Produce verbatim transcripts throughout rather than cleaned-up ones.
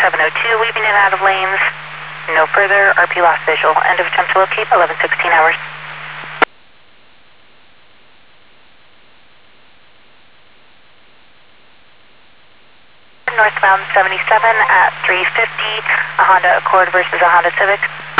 seven oh two, leaving in out of lanes. No further, R P lost visual. End of attempt to locate, eleven sixteen hours. Northbound seventy-seven at three fifty, a Honda Accord versus a Honda Civic.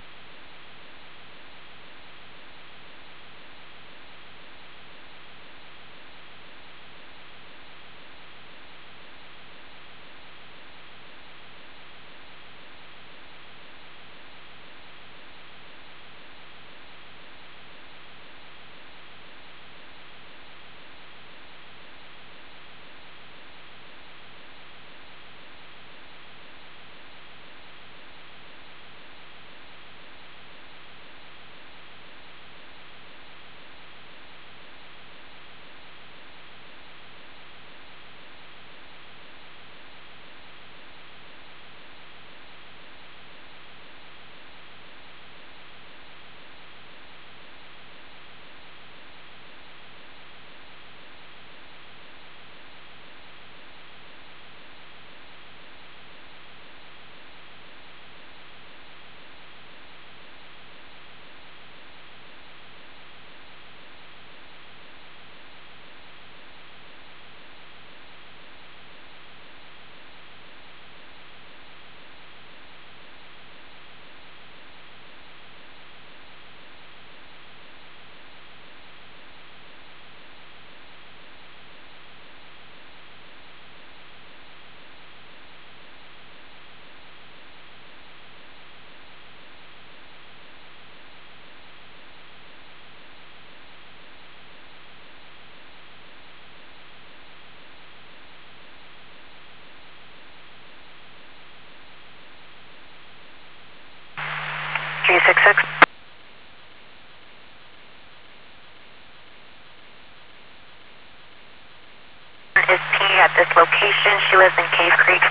three six six. Is P at this location. She lives in Cave Creek.